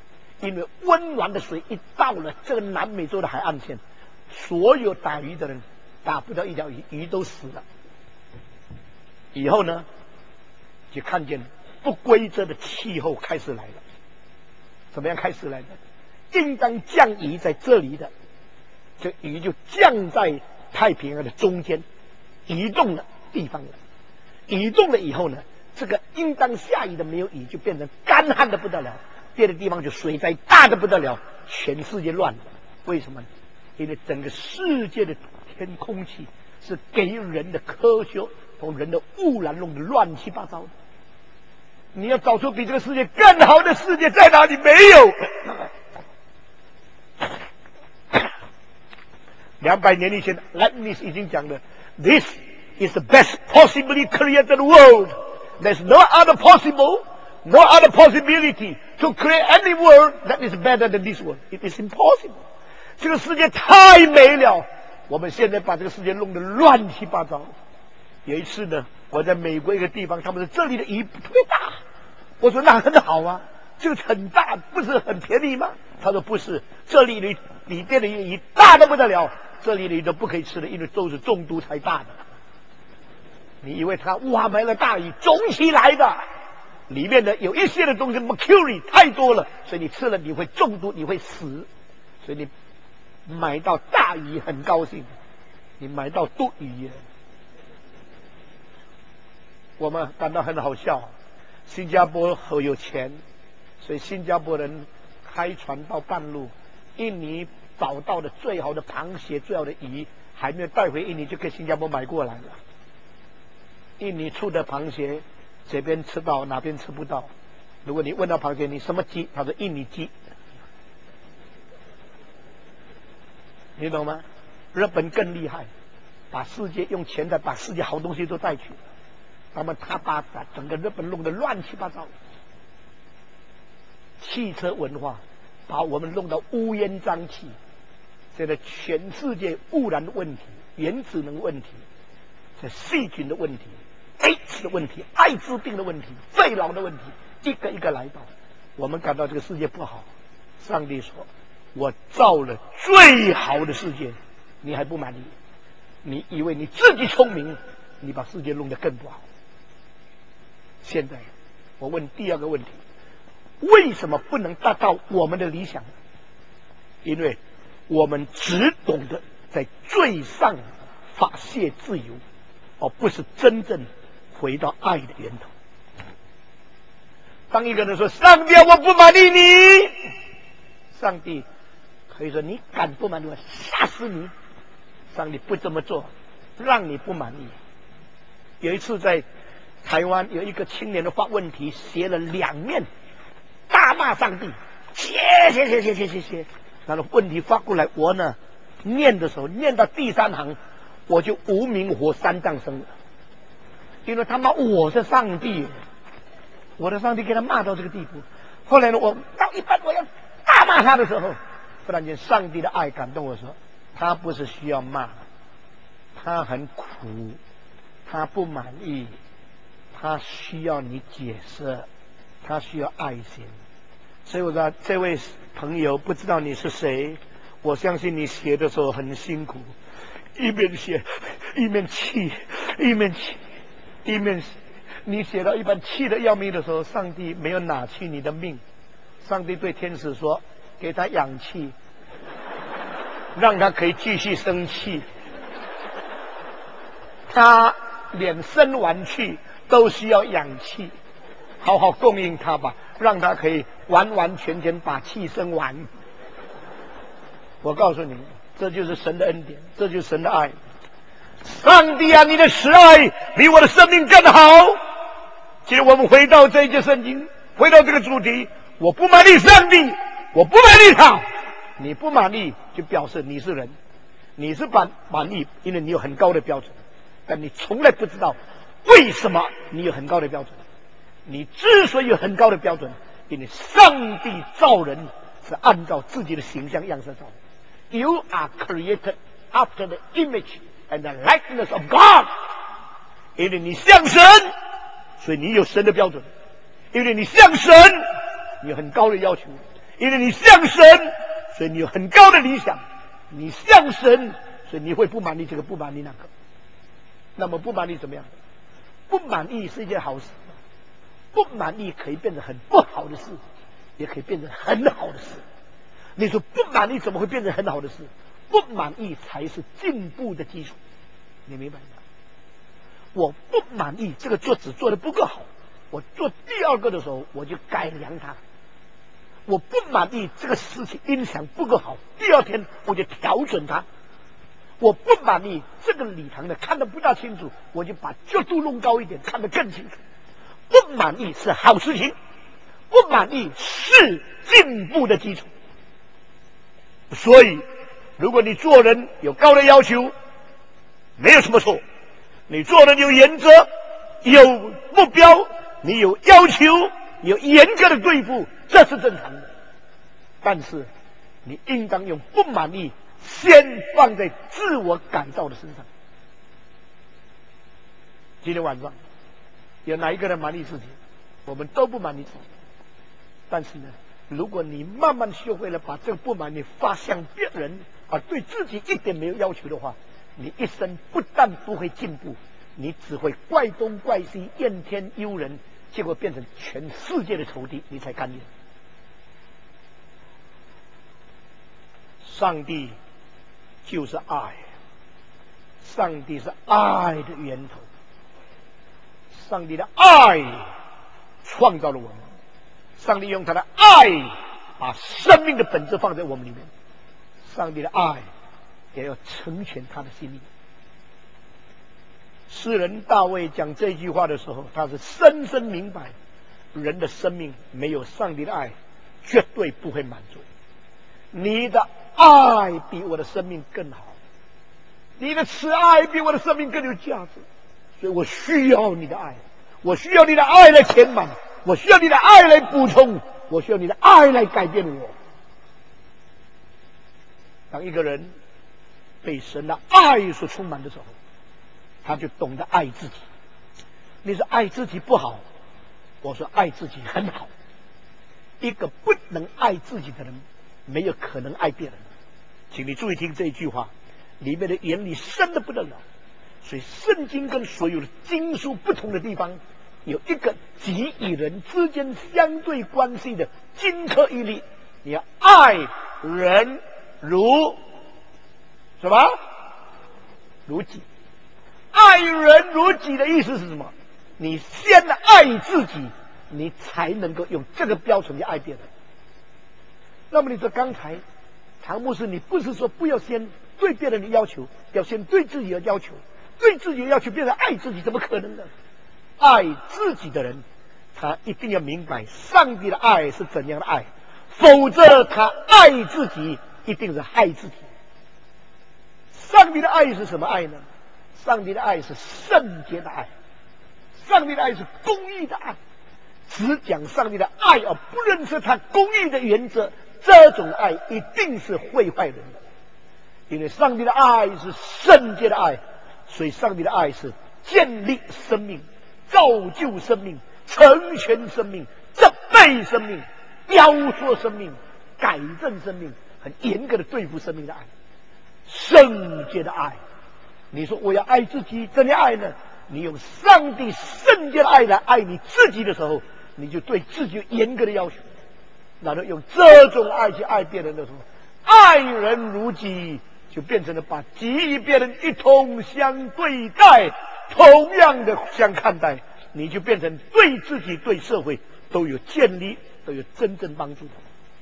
因为温暖的水一到了这个南美洲的海岸线，所有打鱼的人打不到一条鱼，鱼都死了。以后呢，就看见不规则的气候开始来了。怎么样开始来的？应当降雨在这里的，这雨就降在太平洋的中间，移动了地方了。移动了以后呢，这个应当下雨的没有雨，就变成干旱的不得了。别的地方就水灾大的不得了，全世界乱了。为什么呢？因为整个世界的天空气是给人的科学同人的污染弄得乱七八糟的。你要找出比这个世界更好的世界在哪里？没有。200年以前 Leibniz 已经讲了 ，This is the best possibly created world. There's no other possible.No other possibility to create any world that is better than this world. It is impossible. 这个世界太美了，我们现在把这个世界弄得乱七八糟。有一次呢，我在美国一个地方，他们说这里的雨特别大，我说那很好啊，就是很大，不是很便宜吗？他说不是，这里的里边的雨大的不得了，这里的鱼都不可以吃的，因为都是中毒才大的。你以为它挖埋了大雨种起来的？里面的有一些的东西 mercury 太多了，所以你吃了你会中毒，你会死。所以你买到大鱼很高兴，你买到毒鱼，我们感到很好笑。新加坡很有钱，所以新加坡人开船到半路，印尼找到的最好的螃蟹、最好的鱼，还没有带回印尼，就跟新加坡买过来了。印尼出的螃蟹这边吃到，哪边吃不到。如果你问到螃蟹你什么鸡，他说印尼鸡，你懂吗？日本更厉害，把世界用钱的把世界好东西都带去，他把整个日本弄得乱七八糟。汽车文化把我们弄到乌烟瘴气，现在全世界污染的问题、原子能问题、这细菌的问题、AIDS 的问题、艾滋病的问题、肺痨的问题，一个一个来到，我们感到这个世界不好。上帝说：“我造了最好的世界，你还不满意？你以为你自己聪明，你把世界弄得更不好。”现在我问第二个问题：为什么不能达到我们的理想？因为我们只懂得在最上发泄自由，而不是真正回到爱的源头。当一个人说：“上帝，我不满意你。”上帝可以说：“你敢不满意我，杀死你！”上帝不这么做，让你不满意。有一次在台湾，有一个青年的发问题，写了2面，大骂上帝，写。然后问题发过来，我呢念的时候，念到第3行，我就无名火3丈升了，因为他骂我是上帝，我的上帝给他骂到这个地步。后来呢，我到一半我要大骂他的时候，忽然间上帝的爱感动我说，他不是需要骂，他很苦，他不满意，他需要你解释，他需要爱心。所以我说，这位朋友不知道你是谁，我相信你写的时候很辛苦，一边写一面气，你写到一半气得要命的时候，上帝没有拿去你的命，上帝对天使说：“给他氧气，让他可以继续生气。他连生完气都需要氧气，好好供应他吧，让他可以完完全全把气生完。”我告诉你，这就是神的恩典，这就是神的爱。上帝啊，你的慈爱比我的生命更好。今天我们回到这一节圣经，回到这个主题，我不满意上帝，我不满意他。你不满意就表示你是人，你是满意，因为你有很高的标准，但你从来不知道为什么你有很高的标准。你之所以有很高的标准，因为上帝造人是按照自己的形象样式造的。You are created after the image and the likeness of God。 因为你像神，所以你有神的标准。因为你像神，你有很高的要求。 因为你像神，所以你有很高的理想；你像神，所以你会不满意这个，不满意那个。那么不满意怎么样？不满意是一件好事，不满意可以变成很不好的事，也可以变成很好的事。你说不满意怎么会变成很好的事？不满意才是进步的基础，你明白吗？我不满意这个桌子做的不够好，我做第二个的时候我就改良它。我不满意这个事情音响不够好，第二天我就调整它。我不满意这个礼堂的看得不大清楚，我就把角度弄高一点，看得更清楚。不满意是好事情，不满意是进步的基础。所以，如果你做人有高的要求，没有什么错；你做人有原则、有目标，你有要求、有严格的对付，这是正常的。但是，你应当用不满意先放在自我改造的身上。今天晚上有哪一个人满意自己？我们都不满意自己。但是呢，如果你慢慢学会了把这个不满意发向别人，而对自己一点没有要求的话，你一生不但不会进步，你只会怪东怪西、怨天尤人，结果变成全世界的仇敌，你才甘愿。上帝就是爱，上帝是爱的源头，上帝的爱创造了我们，上帝用他的爱把生命的本质放在我们里面，上帝的爱也要成全他的心意。诗人大卫讲这句话的时候，他是深深明白人的生命没有上帝的爱绝对不会满足。你的爱比我的生命更好，你的慈爱比我的生命更有价值，所以我需要你的爱，我需要你的爱来填满，我需要你的爱来补充，我需要你的爱来改变我。当一个人被神的爱所充满的时候，他就懂得爱自己。你说爱自己不好，我说爱自己很好。一个不能爱自己的人，没有可能爱别人。请你注意听这一句话，里面的原理深得不得了。所以圣经跟所有的经书不同的地方，有一个己与人之间相对关系的金科玉律。你要爱人如什么？如己。爱人如己的意思是什么？你先爱自己，你才能够用这个标准去爱别人。那么你说刚才唐牧师，你不是说不要先对别人的要求，要先对自己的要求，对自己的要求变成爱自己，怎么可能呢？爱自己的人，他一定要明白上帝的爱是怎样的爱，否则他爱自己一定是害自己。上帝的爱是什么爱呢？上帝的爱是圣洁的爱，上帝的爱是公义的爱。只讲上帝的爱而不认识他公义的原则，这种爱一定是会坏人的。因为上帝的爱是圣洁的爱，所以上帝的爱是建立生命、造就生命、成全生命、责备生命、雕塑生命、改正生命，很严格的对付生命的爱。圣洁的爱，你说我要爱自己，怎样爱呢？你用上帝圣洁的爱来爱你自己的时候，你就对自己有严格的要求。然后用这种爱去爱别人的时候，爱人如己，就变成了把己与别人一同相对待，同样的相看待，你就变成对自己对社会都有建立，都有真正帮助的。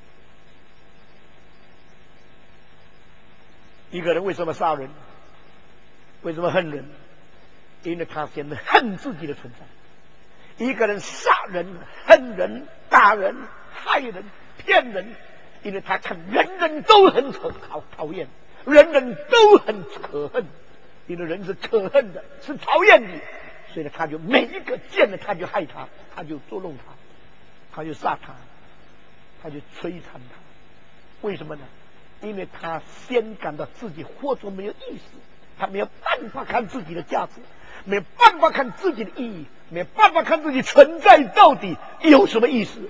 一个人为什么杀人？为什么恨人？因为他先恨自己的存在。一个人杀人、恨人、打人、害人、骗人，因为他看人人都很讨厌，人人都很可恨，因为人是可恨的，是讨厌你，所以他就每一个见了他就害他，他就捉弄他，他就杀他，他就摧残他。为什么呢？因为他先感到自己活着没有意思，他没有办法看自己的价值，没有办法看自己的意义，没有办法看自己存在到底有什么意思。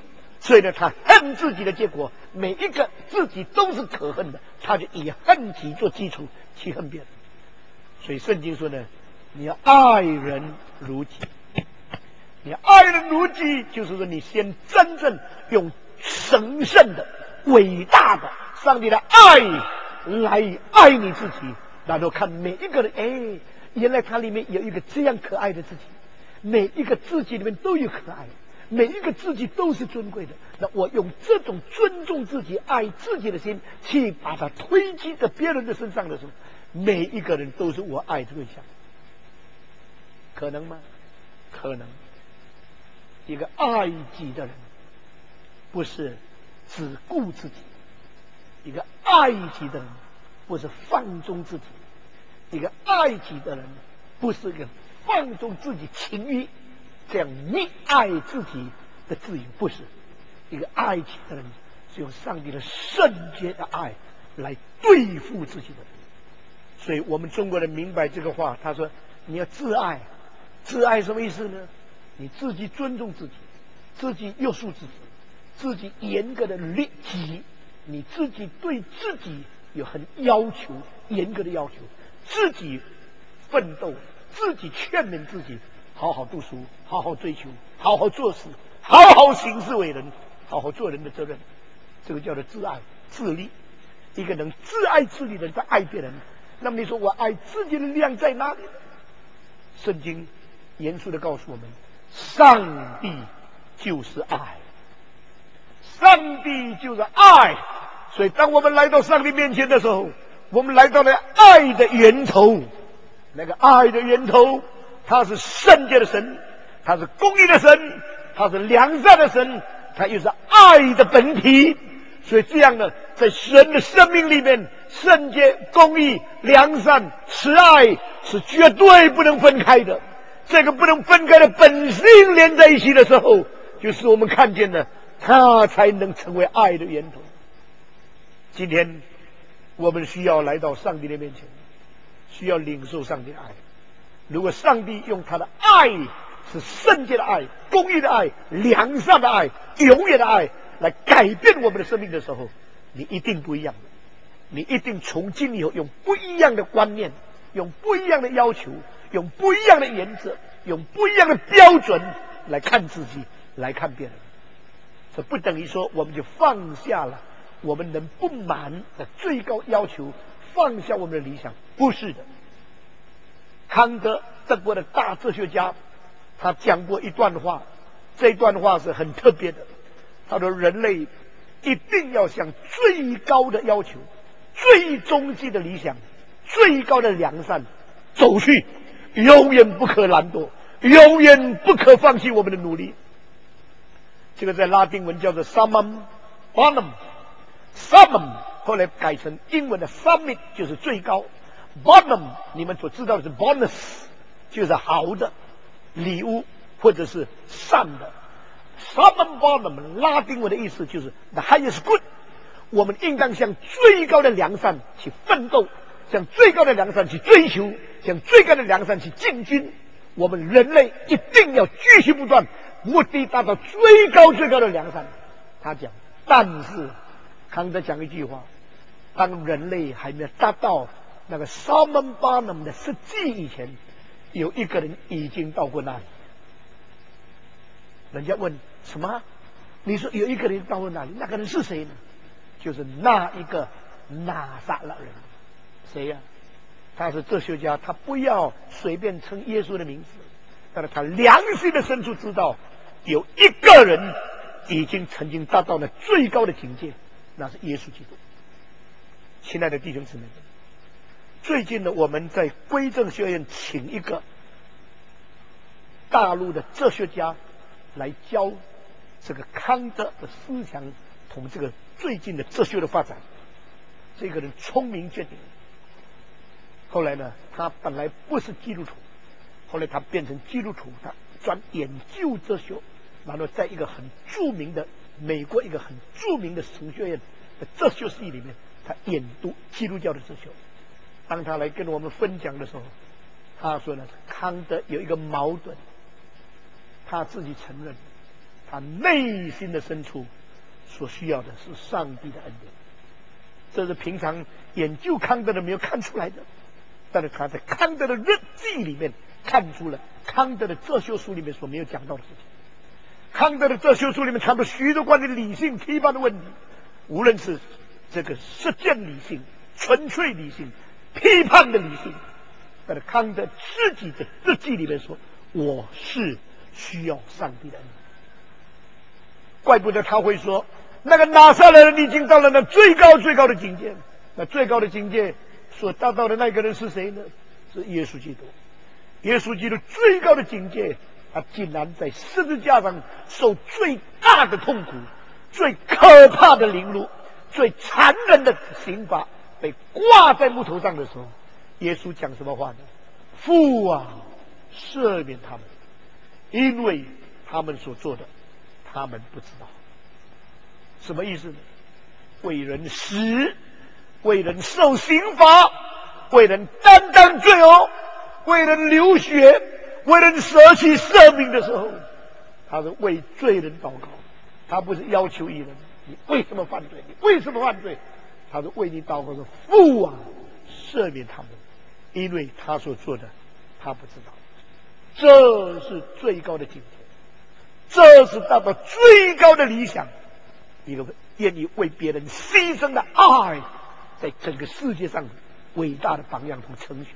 所以呢，他恨自己的结果，每一个自己都是可恨的，他就以恨己做基础去恨别人。所以圣经说呢，你要爱人如己。你爱人如己，就是说你先真正用神圣的、伟大的上帝的爱来爱你自己，然后看每一个人，哎，原来他里面有一个这样可爱的自己，每一个自己里面都有可爱，每一个自己都是尊贵的。那我用这种尊重自己、爱自己的心，去把它推击在别人的身上的时候，每一个人都是我爱的对象。可能吗？可能。一个爱己的人，不是只顾自己；一个爱己的人，不是放纵自己；一个爱己的人，不是一个放纵自己情欲，这样溺爱自己的自由，不是。一个爱己的人，是用上帝的圣洁的爱来对付自己的人。所以我们中国人明白这个话，他说：“你要自爱，自爱什么意思呢？你自己尊重自己，自己约束自己，自己严格的律己，你自己对自己有很要求，严格的要求，自己奋斗，自己劝勉自己，好好读书，好好追求，好好做事，好好行事为人，好好做人的责任。这个叫做自爱自立。一个能自爱自立的人在爱别人，那么你说我爱自己的力量在哪里呢？圣经严肃的告诉我们，上帝就是爱，上帝就是爱。所以当我们来到上帝面前的时候，我们来到了爱的源头。那个爱的源头，他是圣洁的神，他是公义的神，他是良善的神，他又是爱的本体。所以这样呢，在神的生命里面，圣洁、公义、良善、慈爱是绝对不能分开的。这个不能分开的本性连在一起的时候，就是我们看见的，它才能成为爱的源头。今天我们需要来到上帝的面前，需要领受上帝的爱。如果上帝用他的爱，是圣洁的爱、公义的爱、良善的爱、永远的爱来改变我们的生命的时候，你一定不一样。你一定从今以后用不一样的观念，用不一样的要求，用不一样的原则，用不一样的标准来看自己，来看别人。这不等于说我们就放下了我们能不满的最高要求，放下我们的理想，不是的。康德，德国的大哲学家，他讲过一段话，这段话是很特别的。他说人类一定要向最高的要求、最终极的理想、最高的良善走去，永远不可懒惰，永远不可放弃我们的努力。这个在拉丁文叫做 summum bonum，summum 后来改成英文的 summit， 就是最高。bonum 你们所知道的是 bonus， 就是好的礼物或者是善的。summum bonum 拉丁文的意思就是 the highest good。我们应当向最高的良善去奋斗，向最高的良善去追求，向最高的良善去进军。我们人类一定要继续不断，目的达到最高的良善。他讲，但是康德讲一句话，当人类还没有达到那个 summum bonum 的实际以前，有一个人已经到过那里。人家问什么？你说有一个人到过那里，那个人是谁呢？就是那一个拿撒勒人。谁呀？他是哲学家，他不要随便称耶稣的名字，但是他良心的深处知道，有一个人已经曾经达到了最高的境界，那是耶稣基督。亲爱的弟兄姊妹，最近呢，我们在归正学院请一个大陆的哲学家来教这个康德的思想同这个最近的哲学的发展。这个人聪明绝顶，后来呢，他本来不是基督徒，后来他变成基督徒，他专研究哲学，然后在一个很著名的美国一个很著名的神学院的哲学系里面，他研读基督教的哲学。当他来跟我们分享的时候，他说呢，康德有一个矛盾，他自己承认， 他内心的深处所需要的是上帝的恩典。这是平常研究康德的没有看出来的，但是他在康德的日记里面看出了康德的哲学书里面所没有讲到的事情。康德的哲学书里面谈到许多关于理性批判的问题，无论是这个实践理性、纯粹理性、批判的理性，但是康德自己的日记里面说，我是需要上帝的恩典。怪不得他会说，那个拿撒勒人已经到了那最高的境界，那最高的境界所达到的那个人是谁呢？是耶稣基督。耶稣基督最高的境界，他竟然在十字架上受最大的痛苦、最可怕的凌辱、最残忍的刑罚，被挂在木头上的时候，耶稣讲什么话呢？父啊，赦免他们，因为他们所做的，他们不知道。什么意思呢？为人死，为人受刑罚，为人担当罪恶，为人流血，为人舍弃生命的时候，他是为罪人祷告，他不是要求一人你为什么犯罪，你为什么犯罪，他是为你祷告说，父啊，赦免他们，因为他所做的他不知道。这是最高的境界，这是达到最高的理想，一个愿意为别人牺牲的爱，在整个世界上伟大的榜样图呈现。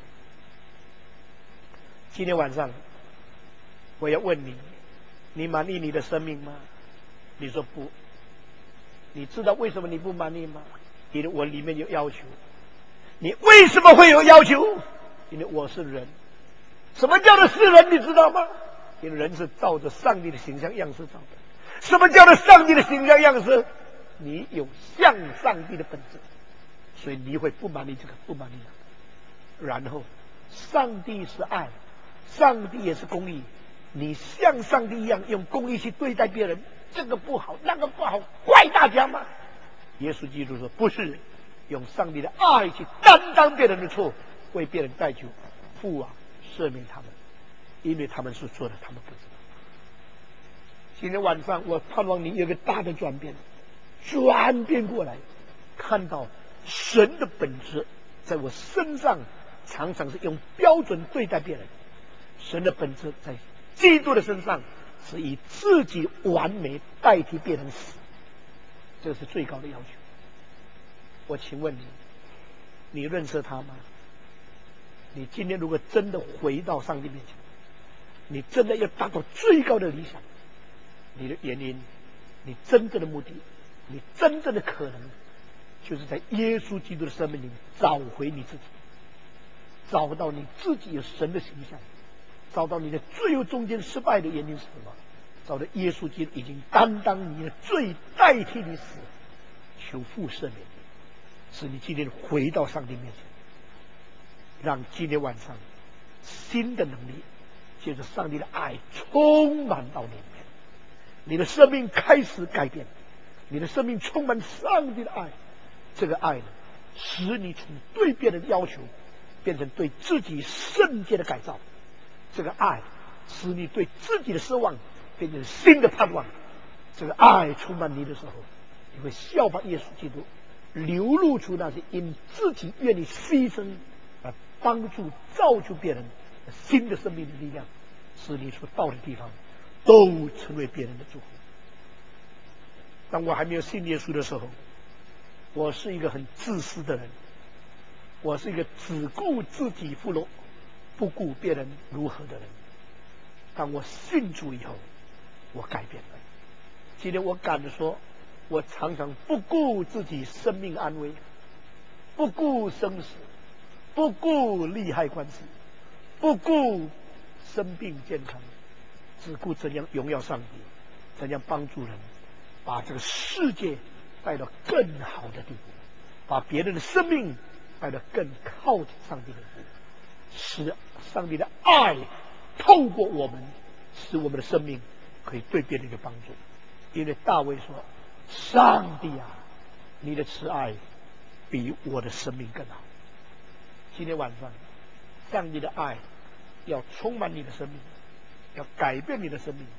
今天晚上我要问你，你满意你的生命吗？你说不。你知道为什么你不满意吗？因为我里面有要求。你为什么会有要求？因为我是人。什么叫做是人？你知道吗？因为人是照着上帝的形象样式造的。什么叫做上帝的形象样式？你有像上帝的本质，所以你会不满意这个，不满意那个。然后，上帝是爱，上帝也是公义。你像上帝一样用公义去对待别人，这个不好，那个不好，怪大家吗？耶稣基督说，不是，用上帝的爱去担当别人的错，为别人代求。父啊，赦免他们，因为他们所做的，他们不知道。今天晚上，我盼望你有个大的转变过来，看到神的本质在我身上，常常是用标准对待别人。神的本质在基督的身上，是以自己完美代替别人死，这是最高的要求。我请问你，你认识他吗？你今天如果真的回到上帝面前，你真的要达到最高的理想，你的原因，你真正的目的，你真正的可能，就是在耶稣基督的生命里找回你自己，找到你自己有神的形象，找到你的最后中间失败的原因是什么？找到耶稣基督已经担当你的罪，代替你死，求父赦免你，使你今天回到上帝面前，让今天晚上新的能力借着上帝的爱充满到里面，你的生命开始改变，你的生命充满上帝的爱，这个爱呢，使你从对别人的要求变成对自己圣洁的改造，这个爱使你对自己的失望变成新的盼望。这个爱充满你的时候，你会效法耶稣基督，流露出那些因自己愿意牺牲而帮助造就别人新的生命的力量，使你所到的地方都成为别人的祝福。当我还没有信耶稣的时候，我是一个很自私的人，我是一个只顾自己福乐，不顾别人如何的人。当我信主以后，我改变了。今天我敢说，我常常不顾自己生命安危，不顾生死，不顾利害关系，不顾生病健康，只顾怎样荣耀上帝，怎样帮助人，把这个世界带到更好的地步，把别人的生命带到更靠近上帝的地步，使上帝的爱透过我们，使我们的生命可以对别人有帮助。因为大卫说，上帝啊，你的慈爱比我的生命更好。今天晚上，上帝的爱要充满你的生命，要改变你的生命，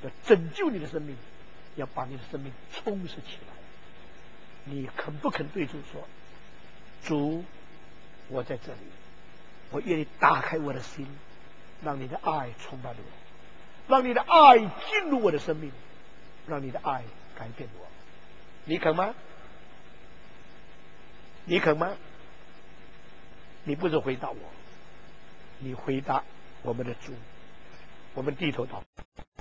要拯救你的生命，要把你的生命充实起来。你肯不肯对主说：“主，我在这里，我愿意打开我的心，让你的爱充满我，让你的爱进入我的生命，让你的爱改变我。”你肯吗？你肯吗？你不是回答我，你回答我们的主。我们低头祷告。